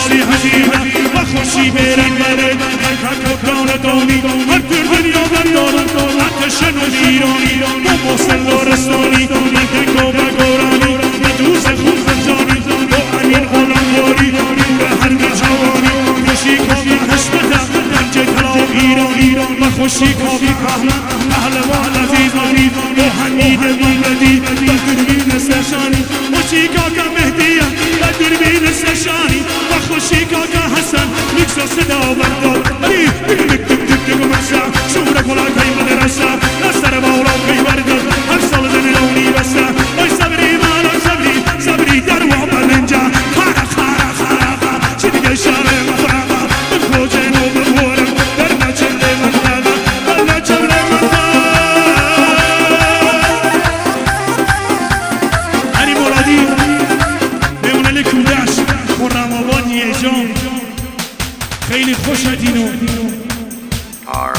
حالی حزینه و خوشی برن بره هر کبران دانی هر در دنیا بردارن آتش نویرانی با محسن لارستانی من دنگا بگورانی و دوز خون خنجانی با امین غلامواری به هر جوانی خوشی کافی حشمت گنج طلا ایرانی و خوشی کافی پهلوان عزیزانی با حمید محمدی و دوربین سرشانی خوشی کاکا مهدی و دوربین سرشانی و خوشی کاکا حسن نکس و صدا بردار علی دک دک دک دک مرشا شور کلا کهی مدرسا نستر بالا کهی بردار هر سال دنیونی بسا ای صبری مالا صبری در وابا ننجا خارا خارا خارا چی دیگه شاره مفرقا بخوجه نو بخورم در نچل مفرقا در نچل مفرقا علی مرادی بمونه لکودش خورم آباد یه جام خیلی خوش دینو